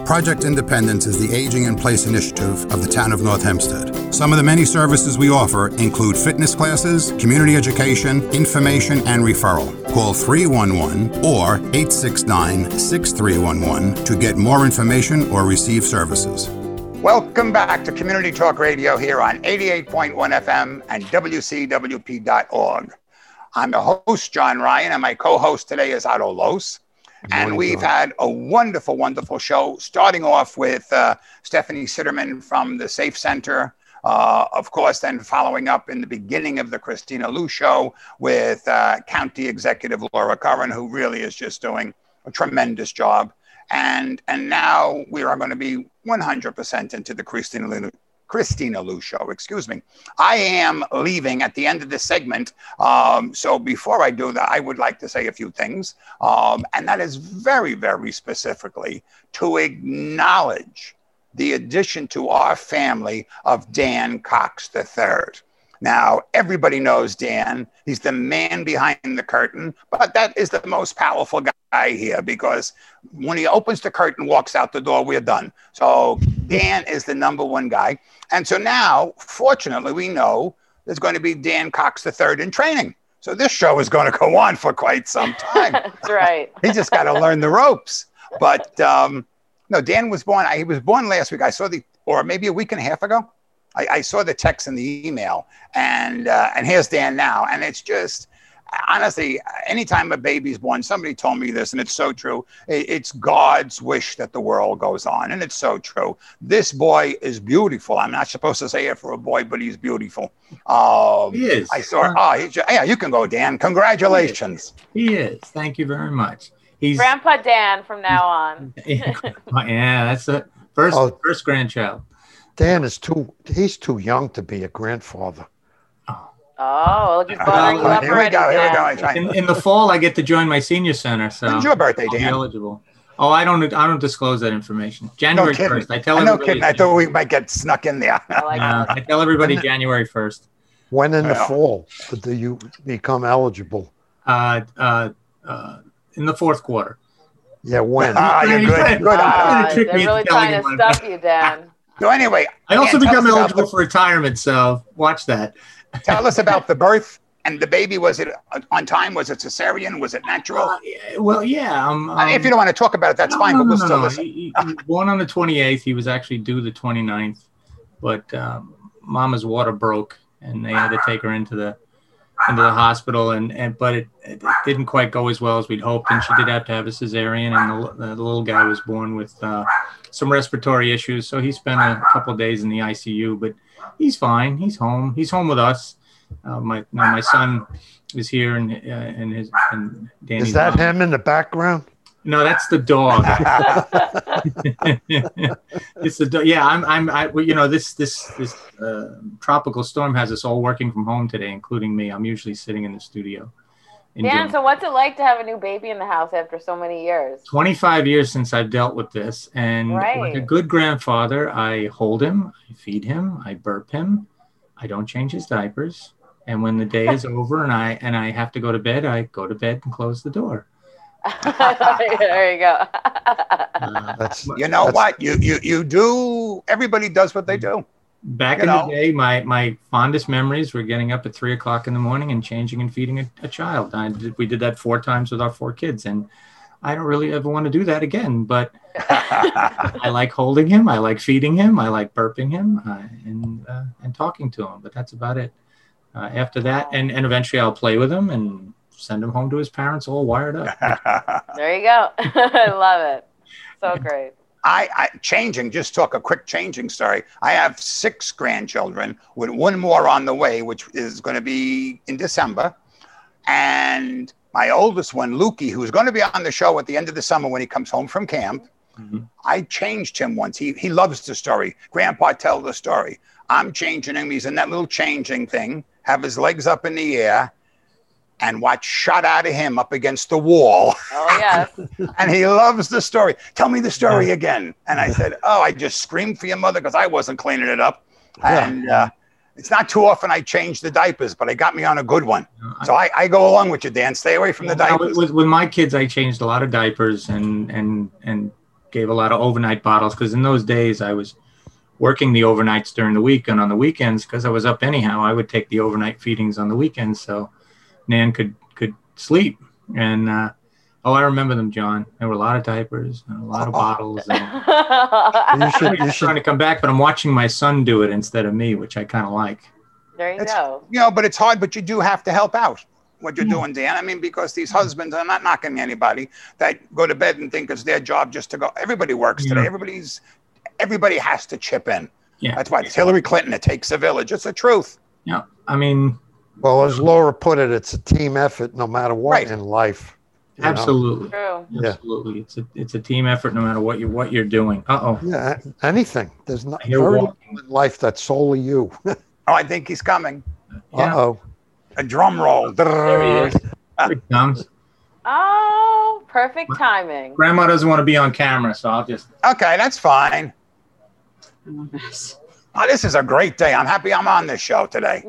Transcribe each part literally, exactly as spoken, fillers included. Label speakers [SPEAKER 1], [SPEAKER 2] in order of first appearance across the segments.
[SPEAKER 1] Project Independence is the Aging in Place initiative of the town of North Hempstead. Some of the many services we offer include fitness classes, community education, information, and referral. Call three one one or eight six nine, six three one one to get more information or receive services.
[SPEAKER 2] Welcome back to Community Talk Radio here on eighty-eight point one F M and W C W P dot org. I'm the host, John Ryan, and my co-host today is Otto Los. And we've had a wonderful, wonderful show, starting off with uh, Stephanie Sitterman from the Safe Center. Uh, of course, then following up in the beginning of the Christina Lou show with uh, County Executive Laura Curran, who really is just doing a tremendous job. And and now we are going to be one hundred percent into the Christina Lou, Christina Lou show, excuse me. I am leaving at the end of this segment. Um, so before I do that, I would like to say a few things. Um, and that is very, very specifically to acknowledge the addition to our family of Dan Cox the third. Now, everybody knows Dan. He's the man behind the curtain, but that is the most powerful guy here because when he opens the curtain, walks out the door, we're done. So Dan is the number one guy. And so now, fortunately, we know there's going to be Dan Cox the third in training. So this show is going to go on for quite some time.
[SPEAKER 3] That's right.
[SPEAKER 2] He just got to learn the ropes. But um, no, Dan was born, he was born last week. I saw the, or maybe a week and a half ago. I, I saw the text in the email, and uh, and here's Dan now. And it's just, honestly, anytime a baby's born, somebody told me this, and it's so true. It, it's God's wish that the world goes on, and it's so true. This boy is beautiful. I'm not supposed to say it for a boy, but he's beautiful. Um,
[SPEAKER 4] he is.
[SPEAKER 2] I saw, oh, he, yeah, you can go, Dan. Congratulations.
[SPEAKER 4] He is. He is. Thank you very much. He's
[SPEAKER 3] Grandpa Dan from now on.
[SPEAKER 4] Yeah, that's the first,
[SPEAKER 5] Oh.
[SPEAKER 4] first grandchild.
[SPEAKER 5] Dan is too, he's too young to be a grandfather.
[SPEAKER 3] Oh, look, he's buttering you up
[SPEAKER 2] Here we
[SPEAKER 3] already,
[SPEAKER 2] go. Here we
[SPEAKER 3] Dan.
[SPEAKER 2] go. I'm trying-
[SPEAKER 4] In, in the fall, I get to join my senior center. So
[SPEAKER 2] When's your birthday,
[SPEAKER 4] I'll be
[SPEAKER 2] Dan?
[SPEAKER 4] eligible. Oh, I don't. I don't disclose that information. January
[SPEAKER 2] kidding.
[SPEAKER 4] first. I tell
[SPEAKER 2] I know,
[SPEAKER 4] everybody.
[SPEAKER 2] kidding. I thought we might get snuck in there.
[SPEAKER 3] I like
[SPEAKER 4] Uh,
[SPEAKER 3] that.
[SPEAKER 4] I tell everybody January first.
[SPEAKER 5] When in the
[SPEAKER 2] Yeah.
[SPEAKER 5] fall do you become eligible?
[SPEAKER 4] Uh, uh, uh, in the fourth quarter.
[SPEAKER 5] Yeah, when?
[SPEAKER 2] Ah, you're good. Good.
[SPEAKER 4] Uh,
[SPEAKER 3] Ah,
[SPEAKER 4] trick
[SPEAKER 3] they're
[SPEAKER 4] me
[SPEAKER 3] really
[SPEAKER 4] into telling
[SPEAKER 3] trying to
[SPEAKER 4] him what-
[SPEAKER 3] stuff you, Dan.
[SPEAKER 2] So anyway,
[SPEAKER 4] I also
[SPEAKER 2] Dan, tell
[SPEAKER 4] become
[SPEAKER 2] us about
[SPEAKER 4] eligible
[SPEAKER 2] the-
[SPEAKER 4] for retirement. So watch that.
[SPEAKER 2] Tell us about the birth and the baby. Was it on time? Was it cesarean? Was it natural?
[SPEAKER 4] Uh, yeah, well, yeah. Um,
[SPEAKER 2] I mean, if you
[SPEAKER 4] um,
[SPEAKER 2] don't want to talk about it, that's
[SPEAKER 4] no,
[SPEAKER 2] fine,
[SPEAKER 4] no,
[SPEAKER 2] but we'll
[SPEAKER 4] no,
[SPEAKER 2] still
[SPEAKER 4] no.
[SPEAKER 2] listen.
[SPEAKER 4] He, he he was born on the twenty-eighth. He was actually due the twenty-ninth, but um, Mama's water broke, and they had to take her into the into the hospital. And, and but it, it didn't quite go as well as we'd hoped, and she did have to have a cesarean. And the, the little guy was born with uh, some respiratory issues, so he spent a couple of days in the I C U. But he's fine. He's home. He's home with us. Uh, my now my son is here, and uh, and his and Danny's
[SPEAKER 5] Is that
[SPEAKER 4] mom.
[SPEAKER 5] him in the background?
[SPEAKER 4] No, that's the dog. It's the dog. Yeah, I'm. I'm. I. well, You know, this this this uh, tropical storm has us all working from home today, including me. I'm usually sitting in the studio.
[SPEAKER 3] Dan,
[SPEAKER 4] enjoying-
[SPEAKER 3] so what's it like to have a new baby in the house after so many years?
[SPEAKER 4] twenty-five years since I've dealt with this, and
[SPEAKER 3] Right.
[SPEAKER 4] like a good grandfather, I hold him, I feed him, I burp him, I don't change his diapers, and when the day is over and I and I have to go to bed, I go to bed and close the door.
[SPEAKER 3] There you go.
[SPEAKER 4] Uh,
[SPEAKER 5] That's
[SPEAKER 2] You know
[SPEAKER 5] That's-
[SPEAKER 2] what? You you you do. Everybody does what they do.
[SPEAKER 4] Back
[SPEAKER 2] You
[SPEAKER 4] in
[SPEAKER 2] know.
[SPEAKER 4] the day, my, my fondest memories were getting up at three o'clock in the morning and changing and feeding a, a child. I did, we did that four times with our four kids, and I don't really ever want to do that again. But I like holding him, I like feeding him, I like burping him, uh, and uh, and talking to him. But that's about it. Uh, after that, and, and eventually I'll play with him and send him home to his parents, all wired up.
[SPEAKER 3] There you go. I love it. So great.
[SPEAKER 2] I, I changing. Just talk a quick changing story. I have six grandchildren with one more on the way, which is going to be in December, and my oldest one, Lukey, who's going to be on the show at the end of the summer when he comes home from camp.
[SPEAKER 4] Mhm.
[SPEAKER 2] I changed him once. He he loves the story. Grandpa, tell the story. I'm changing him. He's in that little changing thing, have his legs up in the air, and watch shot out of him up against the wall.
[SPEAKER 3] Oh, yes.
[SPEAKER 2] And he loves the story. Tell me the story again. And I said, oh, I just screamed for your mother because I wasn't cleaning it up. And uh, it's not too often I change the diapers, but it got me on a good one. So I, I go along with you, Dan. Stay away from the
[SPEAKER 4] Now,
[SPEAKER 2] diapers.
[SPEAKER 4] with, with my kids, I changed a lot of diapers, and and and gave a lot of overnight bottles because in those days I was working the overnights during the week, and on the weekends, because I was up anyhow, I would take the overnight feedings on the weekends so Nan could could sleep. And uh, oh, I remember them, John. There were a lot of diapers and a lot of bottles. And
[SPEAKER 5] You should, you
[SPEAKER 4] I'm
[SPEAKER 5] should,
[SPEAKER 4] trying to come back, but I'm watching my son do it instead of me, which I kind of like.
[SPEAKER 3] There you
[SPEAKER 2] It's,
[SPEAKER 3] go.
[SPEAKER 2] you know, but it's hard, but you do have to help out what you're
[SPEAKER 4] Yeah.
[SPEAKER 2] doing, Dan. I mean, because these husbands, I'm not knocking anybody that go to bed and think it's their job just to go. Everybody works
[SPEAKER 4] Yeah.
[SPEAKER 2] today. Everybody's, everybody has to chip in.
[SPEAKER 4] Yeah.
[SPEAKER 2] That's why it's Hillary Clinton. It takes a village. It's the truth.
[SPEAKER 4] Yeah, I mean,
[SPEAKER 5] well, as Laura put it, it's a team effort no matter what
[SPEAKER 2] Right.
[SPEAKER 5] in life. you know?
[SPEAKER 4] absolutely,
[SPEAKER 3] True.
[SPEAKER 5] Yeah.
[SPEAKER 4] absolutely. It's a it's a team effort, no matter what you what you're doing. Uh oh,
[SPEAKER 5] Yeah, anything. There's not
[SPEAKER 4] I hear
[SPEAKER 5] very
[SPEAKER 4] walking.
[SPEAKER 5] little in life that's solely you.
[SPEAKER 2] Oh, I think he's coming.
[SPEAKER 4] Yeah.
[SPEAKER 5] Uh-oh.
[SPEAKER 2] A drum roll.
[SPEAKER 4] There he is. Here he comes.
[SPEAKER 3] Oh, perfect timing.
[SPEAKER 4] Grandma doesn't want to be on camera, so I'll just.
[SPEAKER 2] Okay, that's fine. Oh, this is a great day. I'm happy I'm on this show today.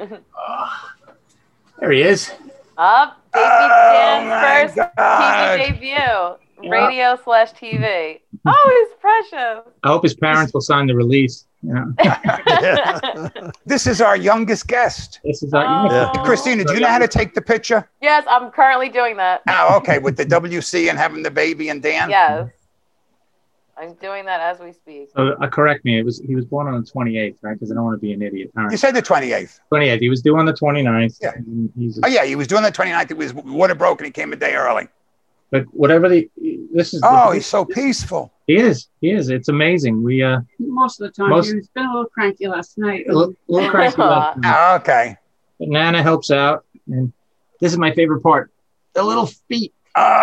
[SPEAKER 4] There he is.
[SPEAKER 3] Up, baby
[SPEAKER 2] Oh,
[SPEAKER 3] Dan's
[SPEAKER 2] my
[SPEAKER 3] first
[SPEAKER 2] God.
[SPEAKER 3] T V debut, radio slash T V. Oh, he's precious.
[SPEAKER 4] I hope his parents will sign the release. Yeah.
[SPEAKER 5] Yeah.
[SPEAKER 2] This is our youngest guest.
[SPEAKER 4] This is our,
[SPEAKER 3] Oh.
[SPEAKER 2] Christina, do you know how to take the picture?
[SPEAKER 3] Yes, I'm currently doing that.
[SPEAKER 2] Oh, okay, with the W C and having the baby and Dan?
[SPEAKER 3] Yes, I'm doing that as we speak.
[SPEAKER 4] So uh, correct me. It was he was born on the twenty-eighth, right? Because I don't want to be an idiot. All
[SPEAKER 2] You
[SPEAKER 4] right.
[SPEAKER 2] said the twenty-eighth.
[SPEAKER 4] twenty-eighth. He was due on the twenty-ninth.
[SPEAKER 2] Yeah.
[SPEAKER 4] and He's,
[SPEAKER 2] Oh, yeah, he was doing the twenty-ninth. It was water broke and he came a day early.
[SPEAKER 4] but whatever the this is.
[SPEAKER 2] Oh,
[SPEAKER 4] the,
[SPEAKER 2] he's so peaceful.
[SPEAKER 4] he is. He is. It's amazing. We uh
[SPEAKER 6] Most of the time,
[SPEAKER 4] Most-
[SPEAKER 6] he was been a little cranky last night.
[SPEAKER 4] a little, a little cranky last night.
[SPEAKER 2] Oh, okay.
[SPEAKER 4] But Nana helps out, and this is my favorite part: the little feet.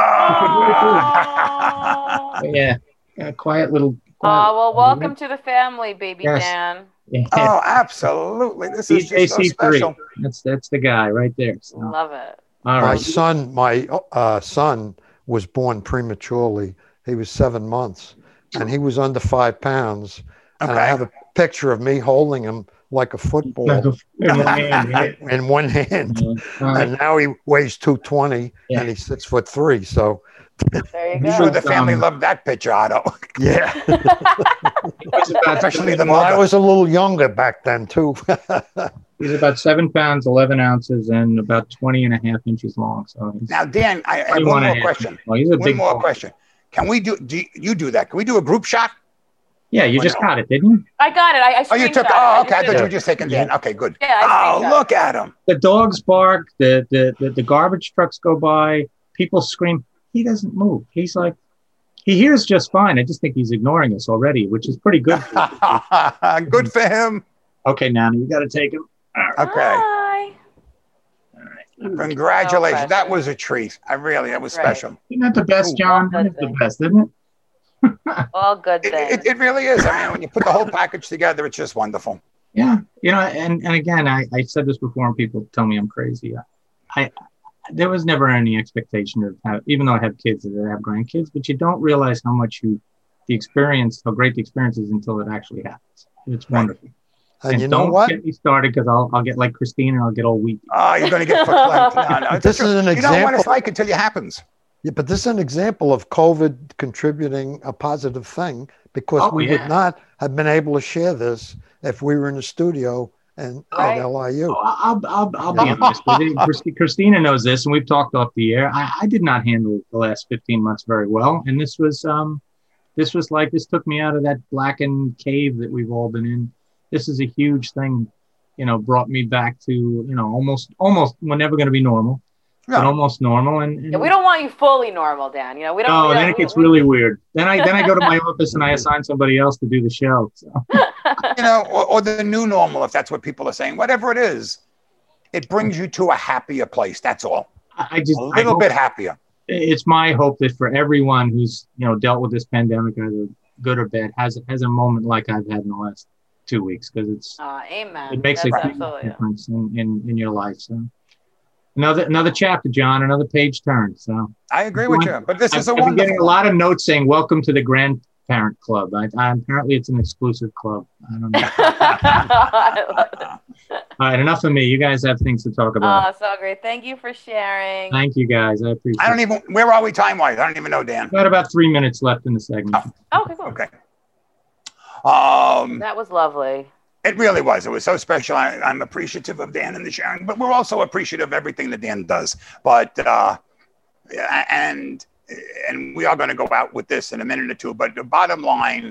[SPEAKER 2] Oh.
[SPEAKER 4] Yeah, yeah quiet little.
[SPEAKER 3] Oh, well, welcome to the family, baby
[SPEAKER 4] Yes.
[SPEAKER 3] Dan.
[SPEAKER 4] Yeah.
[SPEAKER 2] Oh, absolutely. This is just so
[SPEAKER 4] D J C three.
[SPEAKER 2] special.
[SPEAKER 4] That's that's the guy right there. So, all
[SPEAKER 3] Love it.
[SPEAKER 5] My
[SPEAKER 4] right.
[SPEAKER 5] son, my uh, son was born prematurely. He was seven months and he was under five pounds. And I
[SPEAKER 2] Okay.
[SPEAKER 5] have a picture of me holding him like a football in one hand.
[SPEAKER 4] All right.
[SPEAKER 5] And now he weighs two twenty
[SPEAKER 4] Yeah.
[SPEAKER 5] and he's six foot three. So,
[SPEAKER 3] There you
[SPEAKER 2] I'm
[SPEAKER 3] go.
[SPEAKER 2] sure the family
[SPEAKER 4] Um,
[SPEAKER 2] loved that picture, Otto.
[SPEAKER 5] yeah.
[SPEAKER 4] He's about,
[SPEAKER 2] Especially the
[SPEAKER 5] Well, I
[SPEAKER 2] mother.
[SPEAKER 5] was a little younger back then, too.
[SPEAKER 4] he's about seven pounds, eleven ounces, and about twenty and a half inches long. So he's
[SPEAKER 2] Now, Dan, I have
[SPEAKER 4] twenty-one
[SPEAKER 2] one
[SPEAKER 4] and a
[SPEAKER 2] more
[SPEAKER 4] half
[SPEAKER 2] question.
[SPEAKER 4] inches long. He's a
[SPEAKER 2] One
[SPEAKER 4] big
[SPEAKER 2] more
[SPEAKER 4] boy.
[SPEAKER 2] question. Can we do, do you, you do that? Can we do a group shot?
[SPEAKER 4] Yeah, you
[SPEAKER 2] Why
[SPEAKER 4] just
[SPEAKER 2] not?
[SPEAKER 4] got it, didn't you?
[SPEAKER 3] I got it. I, I
[SPEAKER 2] Oh, you took,
[SPEAKER 3] screenshot it.
[SPEAKER 2] oh, okay. I
[SPEAKER 3] just
[SPEAKER 2] thought
[SPEAKER 3] did
[SPEAKER 2] you were
[SPEAKER 3] it.
[SPEAKER 2] just taking Dan. Okay, good.
[SPEAKER 3] Yeah, I
[SPEAKER 2] Oh,
[SPEAKER 3] screenshot
[SPEAKER 2] look at him.
[SPEAKER 4] The dogs bark, the, the the the garbage trucks go by, people scream. He doesn't move. He's like, he hears just fine. I just think he's ignoring us already, which is pretty good.
[SPEAKER 2] Good for him.
[SPEAKER 4] Okay, Nana, you got to take him.
[SPEAKER 2] Okay.
[SPEAKER 3] Hi.
[SPEAKER 2] Congratulations.
[SPEAKER 3] No
[SPEAKER 2] That
[SPEAKER 3] pressure.
[SPEAKER 2] was a treat. I really, that was
[SPEAKER 3] Right.
[SPEAKER 2] special.
[SPEAKER 4] Isn't that the best, John?
[SPEAKER 3] Well,
[SPEAKER 4] That's the
[SPEAKER 3] good
[SPEAKER 4] best, isn't it?
[SPEAKER 3] All good
[SPEAKER 2] It,
[SPEAKER 3] things.
[SPEAKER 2] it, it really is. I mean, when you put the whole package together, it's just wonderful.
[SPEAKER 4] Yeah, you know, and, and again, I, I said this before, and people tell me I'm crazy. I, I there was never any expectation of have, even though I have kids that I have grandkids, but you don't realize how much you the experience, how great the experience is until it actually happens. It's wonderful.
[SPEAKER 5] And you know
[SPEAKER 4] don't
[SPEAKER 5] what?
[SPEAKER 4] get me started because I'll I'll get like Christine and I'll get all weak.
[SPEAKER 2] Oh, you're going to get verklempt. No, no, it's
[SPEAKER 5] This
[SPEAKER 2] true.
[SPEAKER 5] is an
[SPEAKER 2] You don't know what it's
[SPEAKER 5] example.
[SPEAKER 2] like until it happens.
[SPEAKER 5] Yeah, but this is an example of COVID contributing a positive thing because
[SPEAKER 4] Oh,
[SPEAKER 5] we
[SPEAKER 4] yeah.
[SPEAKER 5] would not have been able to share this if we were in the studio and
[SPEAKER 3] Right.
[SPEAKER 5] at L I U.
[SPEAKER 4] Oh, I'll I'll, I'll be honest with you. Christi- Christina knows this, and we've talked off the air. I, I did not handle the last fifteen months very well, and this was um, this was like this took me out of that blackened cave that we've all been in. This is a huge thing, you know, brought me back to you know almost almost we're never going to be normal, but
[SPEAKER 2] Yeah.
[SPEAKER 4] almost normal. And, and
[SPEAKER 3] Yeah, we don't want you fully normal, Dan. You know, we don't.
[SPEAKER 4] Oh,
[SPEAKER 3] we
[SPEAKER 4] then
[SPEAKER 3] don't-
[SPEAKER 4] it gets
[SPEAKER 3] we-
[SPEAKER 4] really weird. Then I then I go to my office and I assign somebody else to do the show. So.
[SPEAKER 2] You know, or, or the new normal, if that's what people are saying, whatever it is, it brings you to a happier place. That's all.
[SPEAKER 4] I I just
[SPEAKER 2] A
[SPEAKER 4] I
[SPEAKER 2] little
[SPEAKER 4] hope-
[SPEAKER 2] bit happier.
[SPEAKER 4] it's my hope that for everyone who's you know dealt with this pandemic, either good or bad, has has a moment like I've had in the last two weeks because it's
[SPEAKER 3] Uh, amen.
[SPEAKER 4] it makes
[SPEAKER 3] That's
[SPEAKER 4] a huge
[SPEAKER 3] absolutely it.
[SPEAKER 4] difference in, in in your life. So another another chapter, John, another page turned. So
[SPEAKER 2] I agree with you. But this
[SPEAKER 4] I've,
[SPEAKER 2] is a
[SPEAKER 4] I've been
[SPEAKER 2] wonderful
[SPEAKER 4] getting a lot of notes saying "Welcome to the Grandparent Club." I, I, apparently, it's an exclusive club. I don't know.
[SPEAKER 3] I love it.
[SPEAKER 4] right, enough of me. You guys have things to talk about.
[SPEAKER 3] Oh, so great. Thank you for sharing.
[SPEAKER 4] Thank you, guys. I appreciate it.
[SPEAKER 2] I don't even, where are we time-wise? I don't even know, Dan.
[SPEAKER 4] Got about three minutes left in the segment.
[SPEAKER 3] Oh, okay, cool.
[SPEAKER 2] Okay. Um,
[SPEAKER 3] That was lovely.
[SPEAKER 2] It really was. It was so special. I, I'm appreciative of Dan and the sharing, but we're also appreciative of everything that Dan does. But, uh, and, and we are going to go out with this in a minute or two, but the bottom line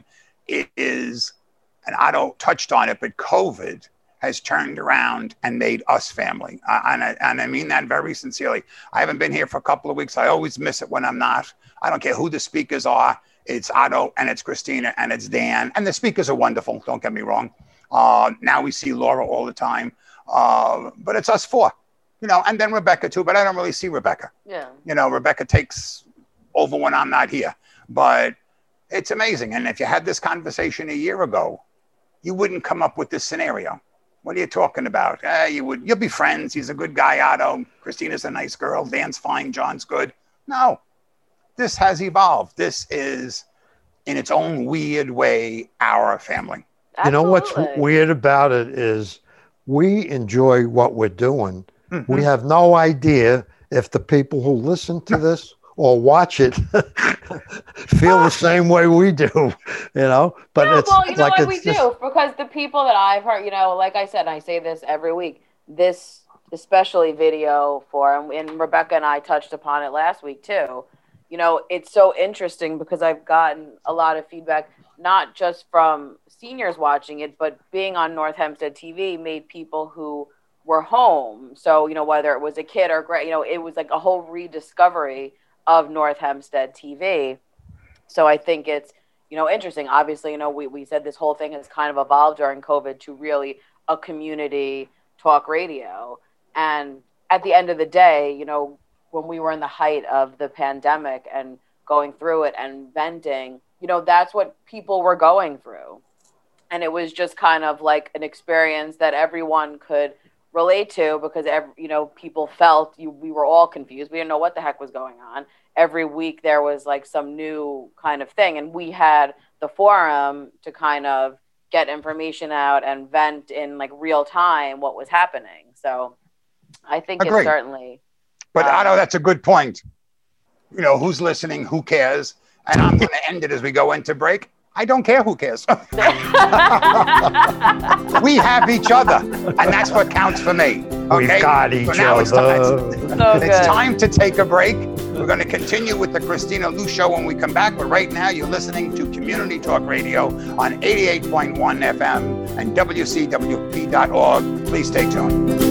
[SPEAKER 2] is, and Otto touched on it, but COVID has turned around and made us family. Uh, and, I, and I mean that very sincerely. I haven't been here for a couple of weeks. I always miss it when I'm not. I don't care who the speakers are. It's Otto and it's Christina and it's Dan. And the speakers are wonderful. Don't get me wrong. Uh, now we see Laura all the time. Uh, but it's us four, you know, and then Rebecca too. But I don't really see Rebecca.
[SPEAKER 3] Yeah.
[SPEAKER 2] You know, Rebecca takes over when I'm not here. But it's amazing. And if you had this conversation a year ago, you wouldn't come up with this scenario. What are you talking about? Eh, you would, you'll be friends. He's a good guy, Otto. Christina's a nice girl. Dan's fine. John's good. No, this has evolved. This is, in its own weird way, our family.
[SPEAKER 5] You know what's
[SPEAKER 3] Absolutely.
[SPEAKER 5] weird about it is we enjoy what we're doing.
[SPEAKER 2] Mhm.
[SPEAKER 5] We have no idea if the people who listen to this or watch it feel the same way we do, you know. But
[SPEAKER 3] Yeah,
[SPEAKER 5] it's
[SPEAKER 3] well, you know
[SPEAKER 5] like
[SPEAKER 3] what
[SPEAKER 5] it's
[SPEAKER 3] we
[SPEAKER 5] just,
[SPEAKER 3] do, because the people that I've heard, you know, like I said, and I say this every week, this especially video for, and, and Rebecca and I touched upon it last week too. You know, it's so interesting because I've gotten a lot of feedback, not just from seniors watching it, but being on North Hempstead T V made people who were home. So, you know, whether it was a kid or, you know, it was like a whole rediscovery of North Hempstead T V. So I think it's, you know, interesting. Obviously, you know, we, we said this whole thing has kind of evolved during COVID to really a community talk radio. And at the end of the day, you know, when we were in the height of the pandemic and going through it and venting, you know, that's what people were going through. And it was just kind of like an experience that everyone could relate to because, every, you know, people felt you, we were all confused. We didn't know what the heck was going on. Every week there was like some new kind of thing. And we had the forum to kind of get information out and vent in like real time what was happening. So I think
[SPEAKER 2] Agreed.
[SPEAKER 3] it's certainly.
[SPEAKER 2] But
[SPEAKER 3] um,
[SPEAKER 2] Otto, that's a good point. You know, who's listening? Who cares? And I'm going to end it as we go into break. I don't care who cares. We have each other, and that's what counts for me. Okay?
[SPEAKER 5] we've got each
[SPEAKER 2] So now it's
[SPEAKER 5] other.
[SPEAKER 2] time,
[SPEAKER 3] So
[SPEAKER 2] it's
[SPEAKER 3] good.
[SPEAKER 2] time to take a break. We're going to continue with the Christina Lou Show when we come back. But right now, you're listening to Community Talk Radio on eighty-eight point one F M and W C W P dot org. Please stay tuned.